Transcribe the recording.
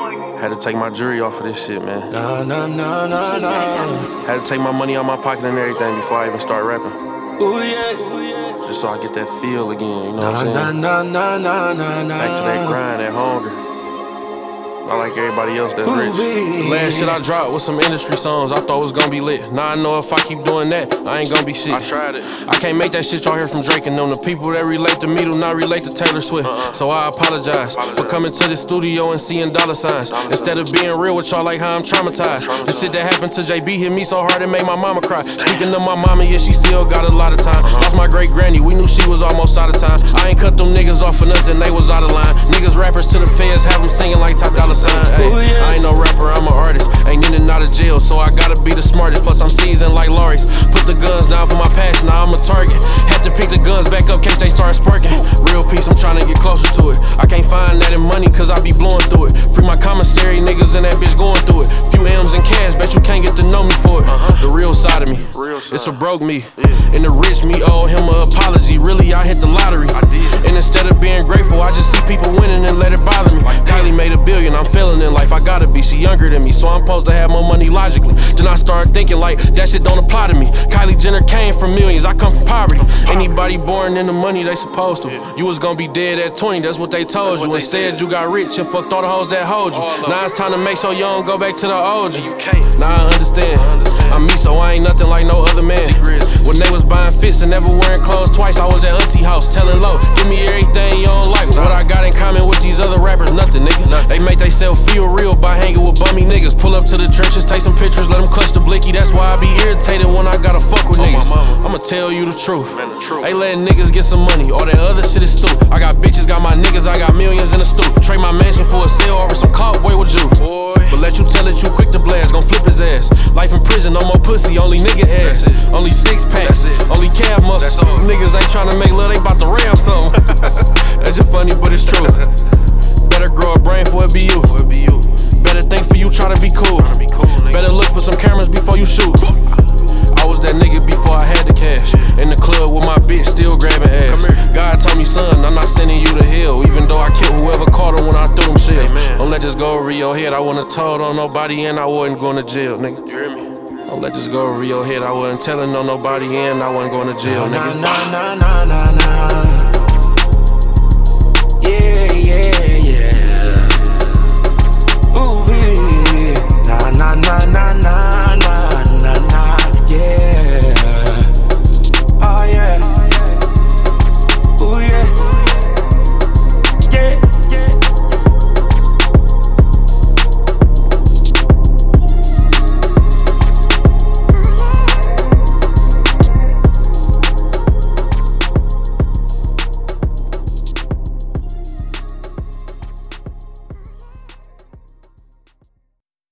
Had to take my jewelry off of this shit, man. Nah, nah, nah, nah, nah. Had to take my money out my pocket and everything before I even start rapping. Ooh, yeah. Just so I get that feel again, you know what I'm Nah, saying? nah, nah, nah, nah, nah. Back to that grind, that hunger. Not like everybody else that's rich. The last shit I dropped was some industry songs I thought was gonna be lit. Now I know if I keep doing that, I ain't gonna be shit. I tried it. I can't make that shit y'all hear from Drake and them. The people that relate to me do not relate to Taylor Swift. So I apologize for coming to the studio and seeing dollar signs instead of being real with y'all like how I'm traumatized. The shit that happened to JB hit me so hard it made my mama cry. Speaking of my mama, yeah, she still got a lot of time. Lost my great granny, we knew she was almost out of time. I ain't cut them niggas off for nothing, they was out of line. Niggas rappers to the feds, have them singing like Top Dollar Sign. Ay. I ain't no rapper, I'm an artist. Ain't in and out of jail, so I gotta be the smartest. Plus I'm seasoned like Lawrence. Put the guns down for my passion, now I'm a target. Had to pick the guns back up, case they start sparking. Real peace, I'm trying to get closer to it. I can't find that in money, cause I be blowing through it. Free my commissary, niggas and that bitch going through it. Few M's in cash, bet you can't get to know me for it. The real side of me, it's a broke me. And the rich me owe him an apology. Really, I hit the lottery. And instead of being grateful, I just see people winning and let it bother me. Kylie made $1 billion, I'm failing in life, I gotta be. She younger than me, so I'm supposed to have more money logically. Then I started thinking like, that shit don't apply to me. Kylie Jenner came from millions, I come from poverty. Anybody born in the money they supposed to. You was gonna be dead at 20, that's what they told you. Instead you got rich and fucked all the hoes that hold you. Now it's time to make sure you don't go back to the OG. Now I understand, I'm me, so I ain't nothing like no other man. When they was buying fits and never wearing clothes twice, I was at auntie house telling low, give me everything you don't like. What I got in common with these other rappers, nothing, nigga. They make they self feel real by hanging with bummy niggas. Pull up to the trenches, take some pictures, let them clutch the blicky. That's why I be irritated when I gotta fuck with niggas. I'ma tell you the truth. They letting niggas get some money, all that other shit is stupid. I got bitches, got my niggas, I got millions in the stoop. Trade my mansion for a sale over some cop, boy, with you. But let you tell it, you quick to blast, gon' flip his ass. Life in prison, no more pussy, only nigga ass. Only 6 packs, only calf muscle. Niggas ain't tryna make love, they bout to ram something. That shit funny, but it's true. Better grow a brain for it be you. Better think for you, try to be cool. Better look for some cameras before you shoot. I was that nigga before I had the cash. In the club with my bitch, still grabbing ass. God told me, son, I'm not sending you to hell. Even though I killed whoever caught him when I threw them shit. Don't let this go over your head. I wouldn't have told on nobody and I wasn't going to jail, nigga. You hear me? Don't let this go over your head. I wasn't telling on nobody and I wasn't going to jail, nigga. Nah, nah, nah, nah, nah, nah.